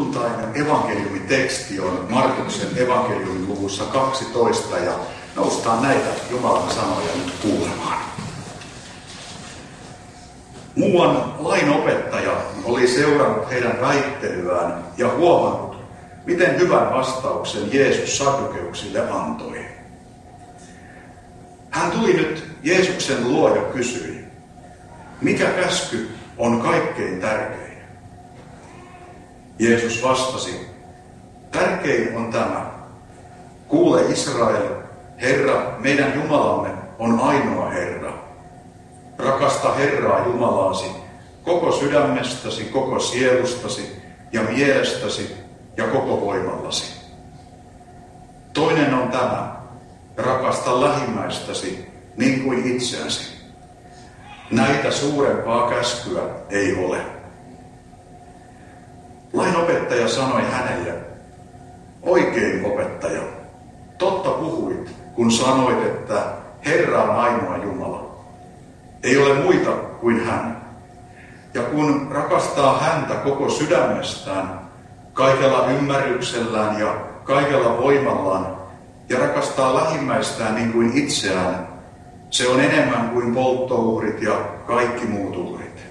sunnuntain evankeliumiteksti on Markuksen evankeliumin luvussa 12 ja noustaan näitä Jumalan sanoja nyt kuulemaan. Muuan lainopettaja oli seurannut heidän väittelyään ja huomannut, miten hyvän vastauksen Jeesus saddukeuksille antoi. Hän tuli nyt Jeesuksen luo ja kysyi, mikä käsky on kaikkein tärkein? Jeesus vastasi, tärkein on tämä. Kuule Israel, Herra, meidän Jumalamme on ainoa Herra. Rakasta Herraa Jumalaasi koko sydämestäsi, koko sielustasi ja mielestäsi ja koko voimallasi. Toinen on tämä, rakasta lähimmäistäsi niin kuin itseäsi. Näitä suurempaa käskyä ei ole. Lainopettaja sanoi hänelle, oikein opettaja, totta puhuit, kun sanoit, että Herra on ainoa Jumala. Ei ole muita kuin hän. Ja kun rakastaa häntä koko sydämestään, kaikella ymmärryksellään ja kaikella voimallaan, ja rakastaa lähimmäistään niin kuin itseään, se on enemmän kuin polttouhrit ja kaikki muut uhrit.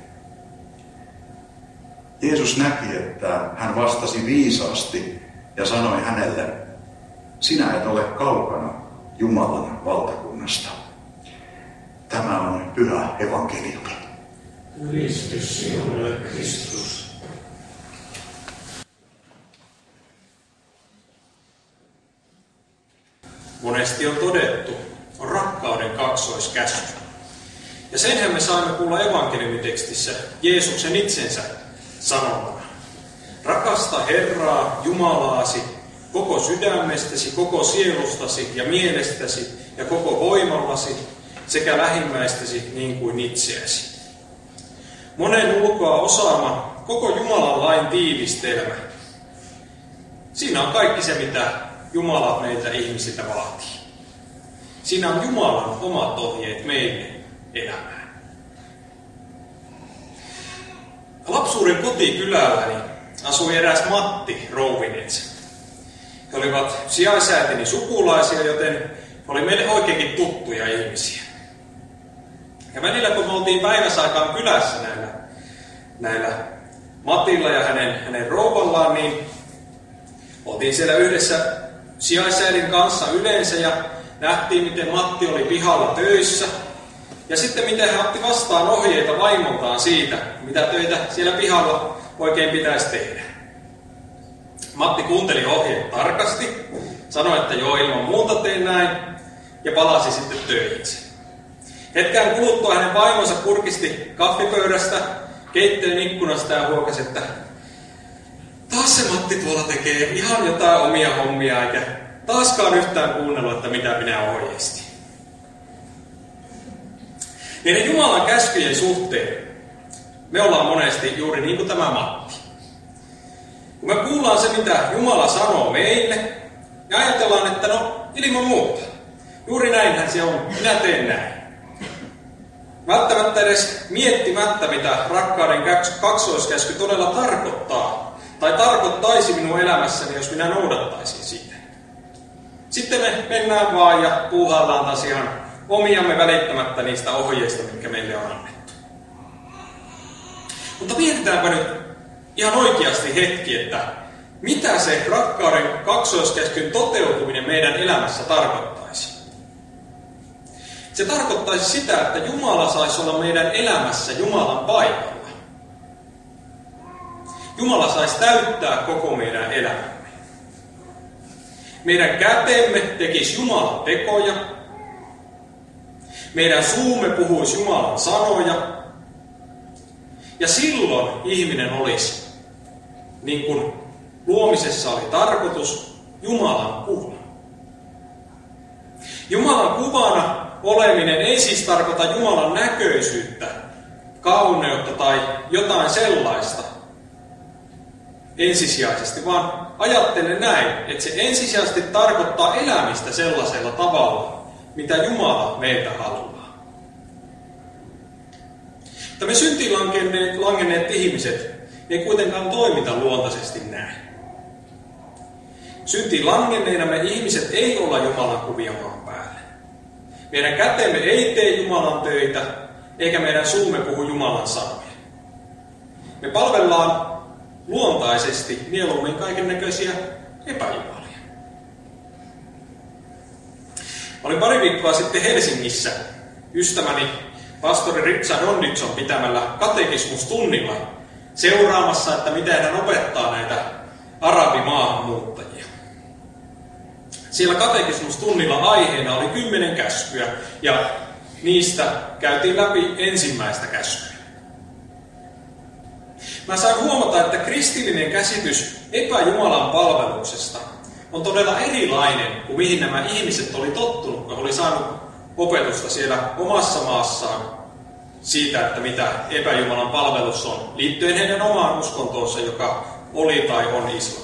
Jeesus näki, että hän vastasi viisaasti ja sanoi hänelle, sinä et ole kaukana Jumalan valtakunnasta. Tämä on pyhä evankeliumi. Kristus sinulle, Kristus. Monesti on todettu, on rakkauden kaksoiskäsky. Ja senhän me saimme kuulla evankeliumitekstissä Jeesuksen itsensä sanomana. Rakasta Herraa, Jumalaasi, koko sydämestäsi, koko sielustasi ja mielestäsi ja koko voimallasi sekä lähimmäistäsi niin kuin itseäsi. Monen ulkoa osaama koko Jumalan lain tiivistelmä. Siinä on kaikki se, mitä Jumala meiltä ihmisiltä vaatii. Siinä on Jumalan omat ohjeet meille elämään. Lapsuuden kotikylälläni asui eräs Matti Rouvinetsä. He olivat sijaisäätini sukulaisia, joten he oli meille oikeinkin tuttuja ihmisiä. Ja välillä kun me oltiin päiväsaikaan kylässä näillä Matilla ja hänen rouvallaan, niin oltiin siellä yhdessä sijaisäädin kanssa yleensä ja nähtiin, miten Matti oli pihalla töissä. Ja sitten miten hän otti vastaan ohjeita vaimoltaan siitä, mitä töitä siellä pihalla oikein pitäisi tehdä. Matti kuunteli ohjeet tarkasti, sanoi, että joo, ilman muuta teen näin, ja palasi sitten töihinsä. Hetken kuluttua hänen vaimonsa kurkisti kahvipöydästä, keittiön ikkunasta ja huokasi, että taas se Matti tuolla tekee ihan jotain omia hommia, eikä taaskaan yhtään kuunnella, että mitä minä ohjeistin. Niiden Jumalan käskyjen suhteen me ollaan monesti juuri niin kuin tämä Matti. Kun me kuullaan se, mitä Jumala sanoo meille, ja ajatellaan, että no, ilman muuta. Juuri näinhän se on, minä teen näin. Välttämättä edes miettimättä, mitä rakkauden kaksoiskäsky todella tarkoittaa, tai tarkoittaisi minun elämässäni, jos minä noudattaisin sitä. Sitten me mennään vaan ja puuhaillaan taas ihan omiamme välittämättä niistä ohjeista, mitkä meille on annettu. Mutta mietitäänpä nyt ihan oikeasti hetki, että mitä se rakkauden kaksoiskäskyn toteutuminen meidän elämässä tarkoittaisi. Se tarkoittaisi sitä, että Jumala saisi olla meidän elämässä Jumalan paikalla. Jumala saisi täyttää koko meidän elämämme. Meidän kätemme tekisi Jumalan tekoja. Meidän suumme puhuisi Jumalan sanoja. Ja silloin ihminen olisi, niin kuin luomisessa oli tarkoitus, Jumalan kuva. Jumalan kuvana oleminen ei siis tarkoita Jumalan näköisyyttä, kauneutta tai jotain sellaista ensisijaisesti, vaan ajattelen näin, että se ensisijaisesti tarkoittaa elämistä sellaisella tavalla, mitä Jumala meiltä haluaa. Mutta me syntiin langenneet ihmiset ei kuitenkaan toimita luontaisesti näin. syntiin langenneina me ihmiset ei olla Jumalan kuvia maan päällä. Meidän kätemme ei tee Jumalan töitä, eikä meidän suumme puhu Jumalan sanoja. Me palvellaan luontaisesti mieluummin kaikennäköisiä epäjumalia. Olin pari viikkoa sitten Helsingissä ystäväni pastori Richard Donditson pitämällä katekismustunnilla seuraamassa, että miten hän opettaa näitä arabimaahanmuuttajia. Siellä katekismustunnilla aiheena oli 10 käskyä ja niistä käytiin läpi ensimmäistä käskyä. Mä sain huomata, että kristillinen käsitys epäjumalan palveluksesta on todella erilainen kuin mihin nämä ihmiset oli tottunut, kun oli saanut opetusta siellä omassa maassaan siitä, että mitä epäjumalan palvelus on, liittyen heidän omaan uskontoonsa, joka oli tai on islam.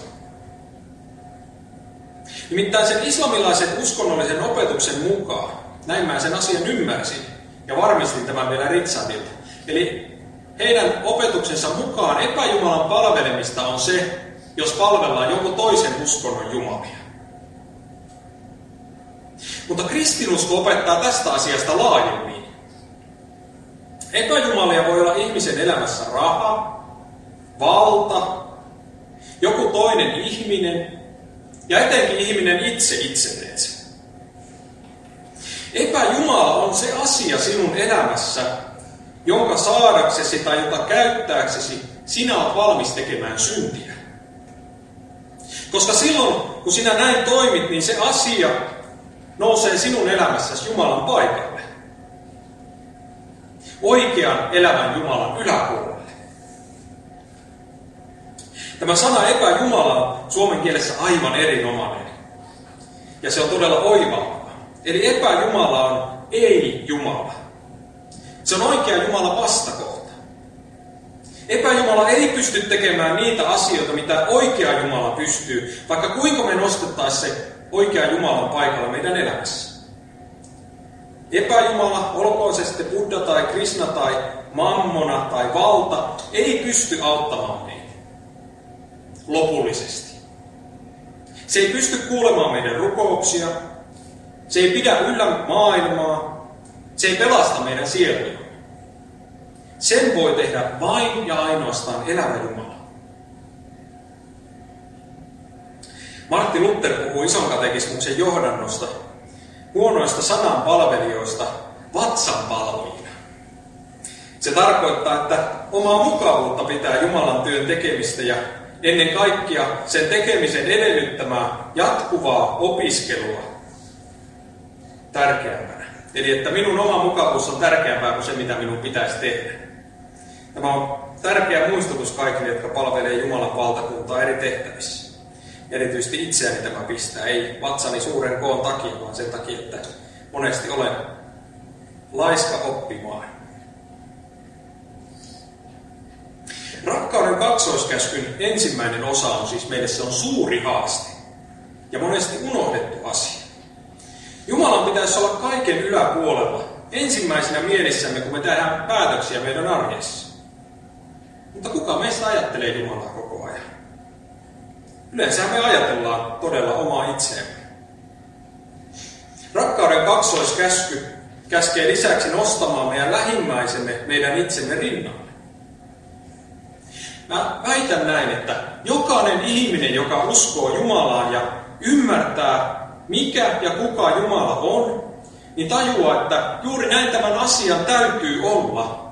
Nimittäin sen islamilaisen uskonnollisen opetuksen mukaan, näin mä sen asian ymmärsin ja varmistin tämän vielä Richardilta. Eli heidän opetuksensa mukaan epäjumalan palvelemista on se, jos palvellaan jonkun toisen uskonnon jumalia. Mutta kristinusko opettaa tästä asiasta laajemmin. Epäjumalia voi olla ihmisen elämässä raha, valta, joku toinen ihminen ja etenkin ihminen itse itselleensä. Epäjumala on se asia sinun elämässä, jonka saadaksesi tai jota käyttääksesi sinä olet valmis tekemään syntiä. Koska silloin, kun sinä näin toimit, niin se asia nousee sinun elämässäsi Jumalan paikalle. Oikean elävän Jumalan yläpuolelle. Tämä sana epäjumala on suomen kielessä aivan erinomainen. Ja se on todella oivaltava. Eli epäjumala on ei-jumala. Se on oikea Jumalan vastakohta. Epäjumala ei pysty tekemään niitä asioita, mitä oikea Jumala pystyy, vaikka kuinka me nostettaisiin se oikea Jumalan paikalla meidän elämässä. Epäjumala, olkoon se sitten Buddha tai Krishna tai Mammona tai valta, ei pysty auttamaan meitä lopullisesti. Se ei pysty kuulemaan meidän rukouksia, se ei pidä yllä maailmaa, se ei pelasta meidän sieluja. Sen voi tehdä vain ja ainoastaan elävä Jumala. Martti Luther puhuu ison katekismuksen johdannosta huonoista sananpalvelijoista vatsanpalvojina. Se tarkoittaa, että omaa mukavuutta pitää Jumalan työn tekemistä ja ennen kaikkea sen tekemisen edellyttämää jatkuvaa opiskelua tärkeämpänä. Eli että minun oma mukavuus on tärkeämpää kuin se, mitä minun pitäisi tehdä. Tämä on tärkeä muistutus kaikille, jotka palvelee Jumalan valtakuntaa eri tehtävissä. Erityisesti itseäni tämä pistää, ei vatsani suuren koon takia, vaan sen takia, että monesti olen laiska oppimaan. Rakkauden kaksoiskäskyn ensimmäinen osa on siis meille se on suuri haaste ja monesti unohdettu asia. Jumalan pitäisi olla kaiken yläpuolella, ensimmäisenä mielissämme, kun me tehdään päätöksiä meidän arjessa. Mutta kuka meistä ajattelee Jumalaa koko ajan? Yleensä me ajatellaan todella omaa itseämme. Rakkauden kaksoiskäsky käskee lisäksi nostamaan meidän lähimmäisemme meidän itsemme rinnalle. Mä väitän näin, että jokainen ihminen, joka uskoo Jumalaan ja ymmärtää, mikä ja kuka Jumala on, niin tajuaa, että juuri näin tämän asian täytyy olla.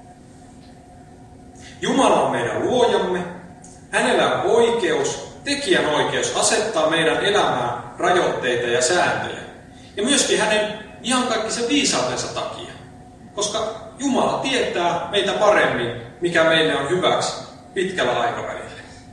Jumala on meidän luojamme, hänellä on oikeus, tekijän oikeus asettaa meidän elämään rajoitteita ja sääntöjä. Ja myöskin hänen iankaikkisen viisautensa takia. Koska Jumala tietää meitä paremmin, mikä meille on hyväksi pitkällä aikavälillä.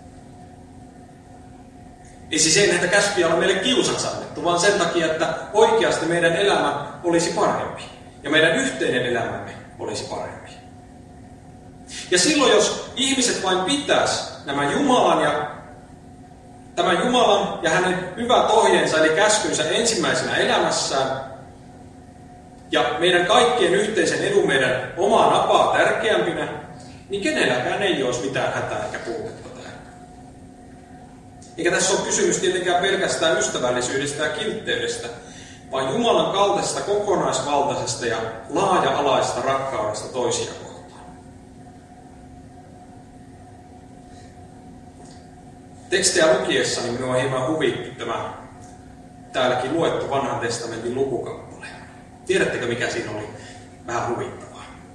Ei siis näitä käskyjä ole meille kiusaksi annettu, vaan sen takia, että oikeasti meidän elämä olisi parempi. Ja meidän yhteinen elämämme olisi parempi. Ja silloin, jos ihmiset vain pitäisi tämän Jumalan ja hänen hyvät ohjeensa, eli käskynsä ensimmäisenä elämässään, ja meidän kaikkien yhteisen edun meidän omaa napaa tärkeämpinä, niin kenelläkään ei olisi mitään hätää eikä puutetta tähän. Eikä tässä ole kysymys tietenkään pelkästään ystävällisyydestä ja kiltteydestä, vaan Jumalan kaltaisesta kokonaisvaltaisesta ja laaja-alaisesta rakkaudesta toisia kohtaan. Tekstejä lukiessani minua hieman huvitti tämä täälläkin luettu Vanhan testamentin lukukappale. Tiedättekö, mikä siinä oli vähän huvittavaa?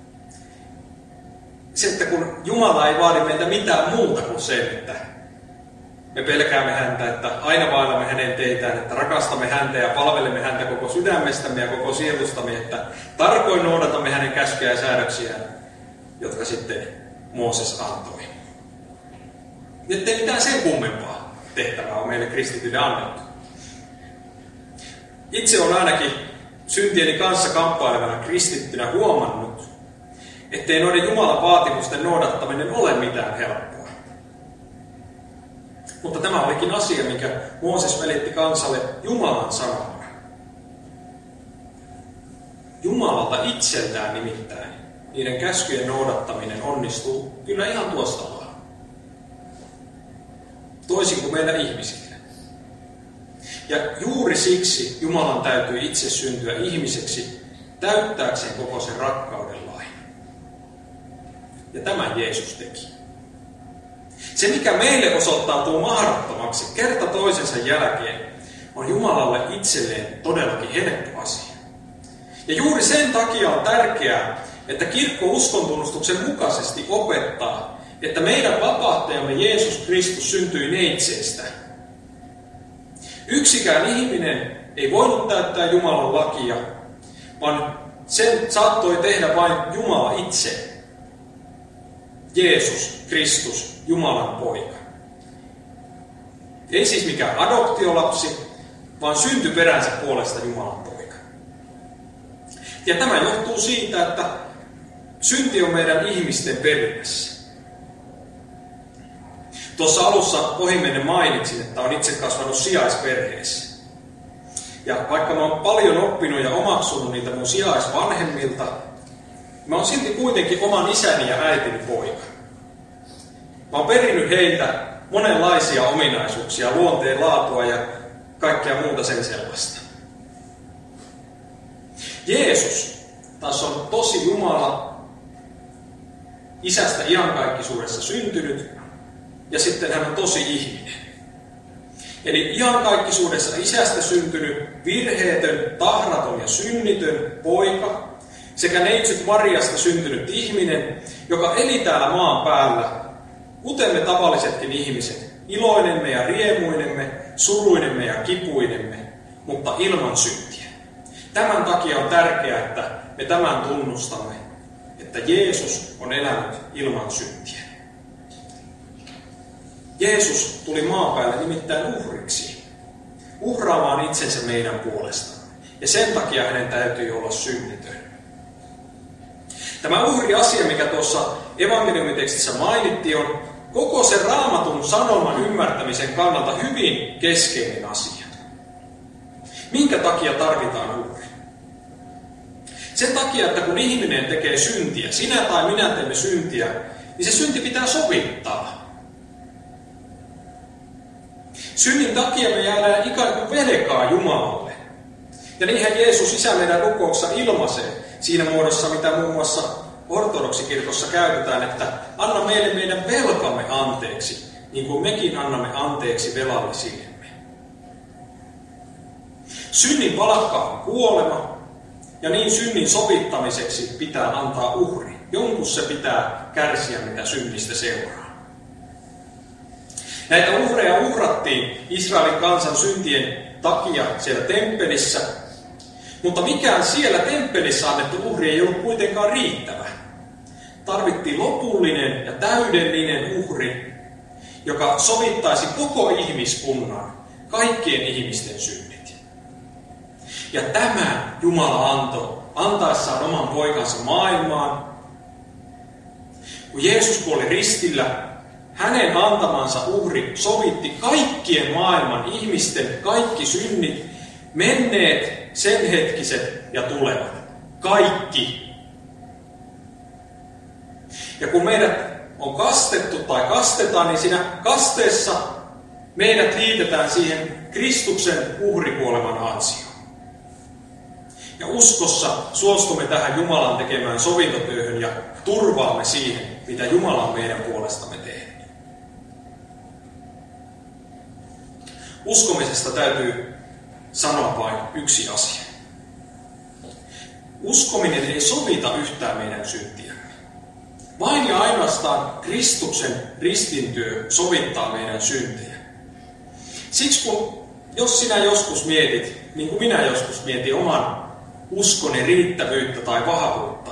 Se, että kun Jumala ei vaadi meiltä mitään muuta kuin sen, että me pelkäämme häntä, että aina vaellamme hänen teitään, että rakastamme häntä ja palvelemme häntä koko sydämestämme ja koko sielustamme, että tarkoin noudatamme hänen käskyjä ja säädöksiään, jotka sitten Mooses antoi. Ettei mitään sen kummempaa tehtävää on meille kristityille annettu. Itse olen ainakin syntieni kanssa kamppailevana kristittynä huomannut, ettei noiden Jumalan vaatimusten noudattaminen ole mitään helppoa. Mutta tämä olikin asia, minkä Mooses välitti kansalle Jumalan sanana. Jumalalta itseltään nimittäin niiden käskyjen noudattaminen onnistuu kyllä ihan tuosta vaan. Toisin kuin meillä ihmisillä. Ja juuri siksi Jumalan täytyy itse syntyä ihmiseksi täyttääkseen koko sen rakkauden lain. Ja tämän Jeesus teki. Se, mikä meille osoittautuu mahdottomaksi kerta toisensa jälkeen, on Jumalalle itselleen todellakin helppo asia. Ja juuri sen takia on tärkeää, että kirkko uskontunnustuksen mukaisesti opettaa, että meidän vapahtajamme Jeesus Kristus syntyi neitseestä. Yksikään ihminen ei voinut täyttää Jumalan lakia, vaan sen saattoi tehdä vain Jumala itse. Jeesus Kristus, Jumalan poika. Ei siis mikään adoptiolapsi, vaan syntyperänsä puolesta Jumalan poika. Ja tämä johtuu siitä, että synti on meidän ihmisten perinnässä. Tuossa alussa ohimennen mainitsin, että olen itse kasvanut sijaisperheessä. Ja vaikka mä oon paljon oppinut ja omaksunut niitä mun sijaisvanhemmilta, mä oon silti kuitenkin oman isäni ja äitini poika. Mä oon perinnyt heiltä monenlaisia ominaisuuksia, luonteen laatua ja kaikkea muuta sen sellaista. Jeesus taas on tosi Jumala, isästä iankaikkisuudessa syntynyt, ja sitten hän on tosi ihminen. Eli iankaikkisuudessa isästä syntynyt, virheetön, tahraton ja synnitön poika, sekä neitsyt Mariasta syntynyt ihminen, joka eli täällä maan päällä, kuten me tavallisetkin ihmiset, iloinemme ja riemuinemme, suruinemme ja kipuinemme, mutta ilman syntiä. Tämän takia on tärkeää, että me tämän tunnustamme, että Jeesus on elänyt ilman syntiä. Jeesus tuli maan päälle nimittäin uhriksi, uhraamaan itsensä meidän puolestamme. Ja sen takia hänen täytyy olla synnitön. Tämä uhriasia, mikä tuossa evankeliumitekstissä mainittiin, on koko sen Raamatun sanoman ymmärtämisen kannalta hyvin keskeinen asia. Minkä takia tarvitaan uhri? Sen takia, että kun ihminen tekee syntiä, sinä tai minä teemme syntiä, niin se synti pitää sovittaa. Synnin takia me jäädään ikään kuin velkaa Jumalalle. Ja niinhän Jeesus Isä meidän rukouksessa ilmaisee siinä muodossa, mitä muun muassa ortodoksikirkossa käytetään, että anna meille meidän velkamme anteeksi, niin kuin mekin annamme anteeksi velallisillemme. Synnin palkka on kuolema, ja niin synnin sovittamiseksi pitää antaa uhri. Jonkun se pitää kärsiä, mitä synnistä seuraa. Näitä uhreja uhrattiin Israelin kansan syntien takia siellä temppelissä, mutta mikään siellä temppelissä annettu uhri ei ollut kuitenkaan riittävä. Tarvittiin lopullinen ja täydellinen uhri, joka sovittaisi koko ihmiskunnan, kaikkien ihmisten synnit. Ja tämän Jumala antoi antaessaan oman poikansa maailmaan. Kun Jeesus kuoli ristillä, hänen antamansa uhri sovitti kaikkien maailman ihmisten kaikki synnit, menneet, sen hetkiset ja tulevat. Kaikki. Ja kun meidät on kastettu tai kastetaan, niin siinä kasteessa meidät liitetään siihen Kristuksen uhrikuoleman ansioon. Ja uskossa suostumme tähän Jumalan tekemään sovintotyöhön ja turvaamme siihen, mitä Jumala on meidän puolestamme tehnyt. Uskomisesta täytyy sanoa vain yksi asia. Uskominen ei sovita yhtään meidän syntiämme. Vain ja ainoastaan Kristuksen ristintyö sovittaa meidän syntejä. Siksi jos sinä joskus mietit, niin kuin minä joskus mietin oman uskoni riittävyyttä tai vahvuutta,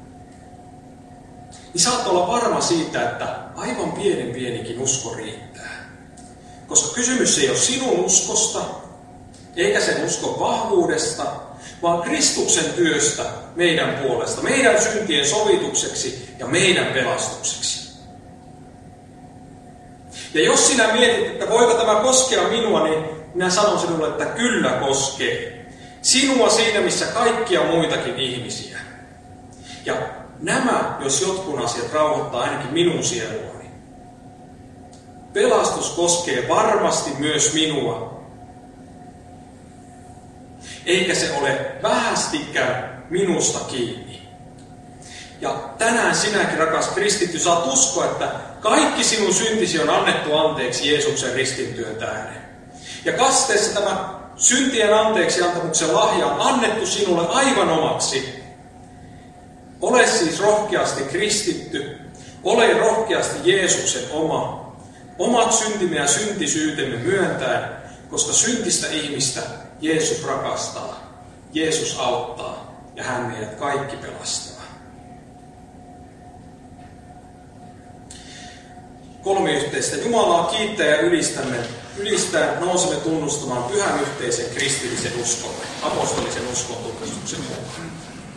niin saat olla varma siitä, että aivan pienikin usko riittää. Koska kysymys ei ole sinun uskosta, eikä sen uskon vahvuudesta, vaan Kristuksen työstä meidän puolesta, meidän syntien sovitukseksi ja meidän pelastukseksi. Ja jos sinä mietit, että voiko tämä koskea minua, niin minä sanon sinulle, että kyllä koskee. Sinua siinä, missä kaikkia muitakin ihmisiä. Ja nämä, jos jotkut asiat rauhoittaa ainakin minun sieluani. Pelastus koskee varmasti myös minua. Eikä se ole vähästikään minusta kiinni. Ja tänään sinäkin, rakas kristitty, saat uskoa, että kaikki sinun syntisi on annettu anteeksi Jeesuksen ristintyön tähden. Ja kasteessa tämä syntien anteeksi antamuksen lahja on annettu sinulle aivan omaksi. Ole siis rohkeasti kristitty, ole rohkeasti Jeesuksen oma, omat syntimme ja syntisyytemme myöntäen, koska syntistä ihmistä Jeesus rakastaa, Jeesus auttaa ja hän meidät kaikki pelastaa. Kolmiyhteistä Jumalaa kiittää ja ylistää nousemme tunnustamaan pyhän yhteisen kristillisen uskon, apostolisen uskon tunnustuksen mukaan.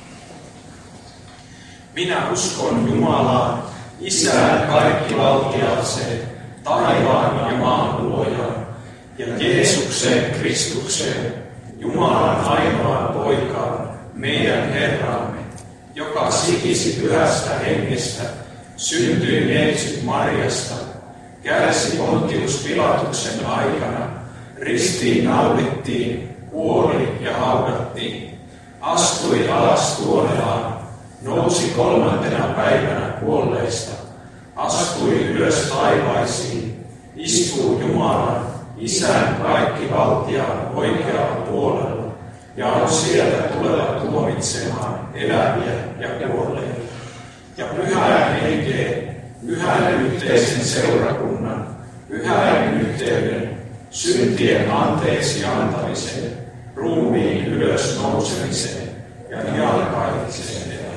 Minä uskon Jumalaan, Isään kaikkivaltiaaseen, taivaan ja maan luojaan, ja Jeesukseen Kristukseen, Jumalan ainoaan poikaan, meidän Herramme, joka sikisi pyhästä hengestä, syntyi neitsyt Marjasta, kärsi Pontius Pilatuksen aikana, ristiin naulittiin, kuoli ja haudattiin, astui alas tuonelaan, nousi 3. päivänä kuolleista, astui ylös taivaisiin, istuu Jumalan, Isän kaikkivaltiaan oikealla puolella, ja on sieltä tuleva tuomitsemaan eläviä ja kuolleita. Ja pyhään henkeen, pyhän yhteisen seurakunnan, pyhän yhteyden, syntien anteeksi antamiseen, ruumiin ylös nousemiseen ja iankaikkiseen